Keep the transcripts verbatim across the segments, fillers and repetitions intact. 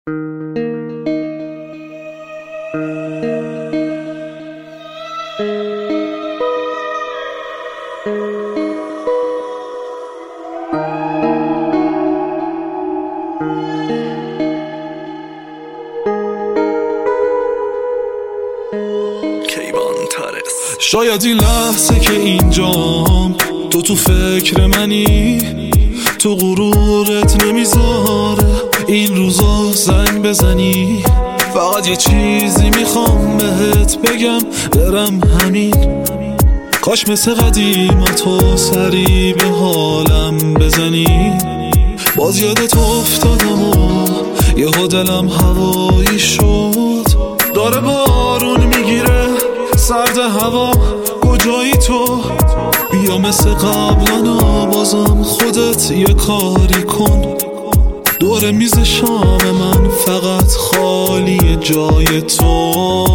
شاید این لحظه که اینجام تو تو فکر منی، تو غرورت نمیذاره این روزا زنگ بزنی. فقط یه چیزی میخوام بهت بگم، برم همین. کاش مثل قدیما تو سری به حالم بزنی. باز یادت افتادم و یهو دلم هوایی شد. داره بارون میگیره سرد هوا، کجایی تو؟ بیا مثل قبلنا بازم خودت یه کاری کن. دور میز شام من فقط خالی جای تو.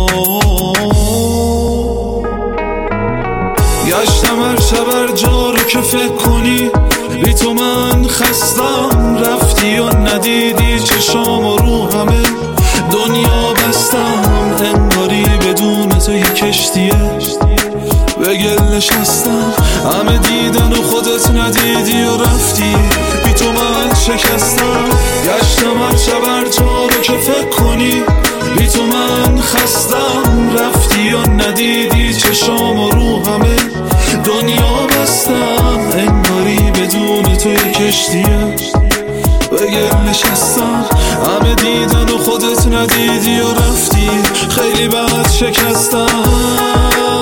گشتم هر شب هر جا رو که فکر کنی، بی تو من خستم. رفتی و ندیدی چشام و رو همه دنیا بستم. انگاری بدون تو یه کشتیه به گل نشستم. همه دیدن و خودت ندیدی و رفتی، بی تو من شکستم. گشتم هر شب هر جا رو که فکر کنی، بی تو من خستم. رفتی و ندیدی چشام و رو همه دنیا بستم. انگاری بدون تو یه کشتیه به گل نشستم. همه دیدن و خودت ندیدی و رفتی، خیلی بد شکستم.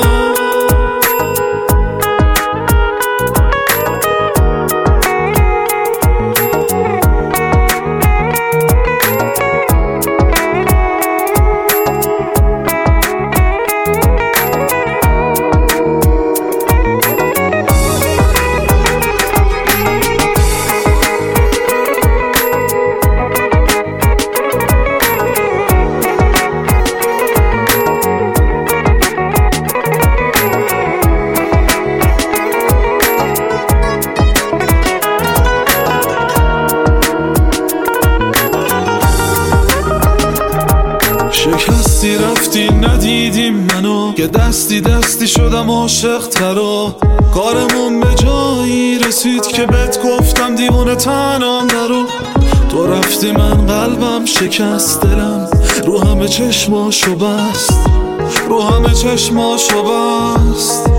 شکستی رفتی ندیدی منو، که دستی دستی شدم عاشق ترا. کارمون به جایی رسید که بهت گفتم دیوونه تنم نرو. تو رفتی من قلبم شکست، دلم رو همه چشماشو بست، رو همه چشماشو بست.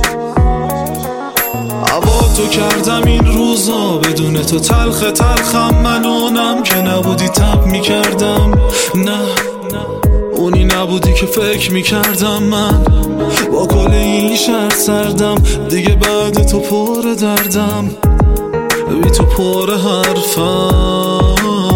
هوا تو کردم این روزا بدون تو تلخ تلخم. من اونم که نبودی تب میکردم. نه اونی نبودی که فکر میکردم. من با کل این شهر سردم دیگه، بعد تو پر دردم، بی تو پر حرفم.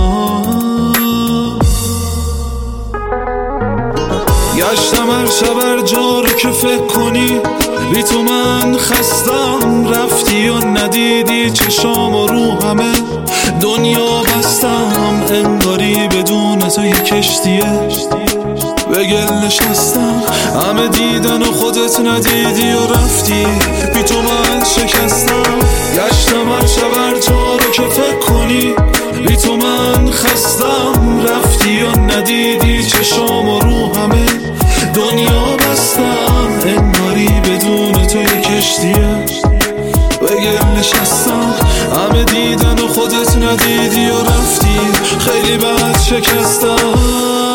گشتم هر شب هر جا رو که فکر کنی، بی تو من خستم. رفتی و ندیدی چشام و رو همه دنیا بستم. انگاری بدون تو یه کشتیه به گل نشستم. همه دیدن و خودت ندیدی و رفتی، بی تو من شکستم. گشتم هر شب هر جا رو که فکر کنی، بی تو من خستم. رفتی و ندیدی چشام و رو همه دنیا بستم. انگاری بدون تو یه کشتیه به گل نشستم. همه دیدن و خودت ندیدی و رفتی، خیلی بد شکستم.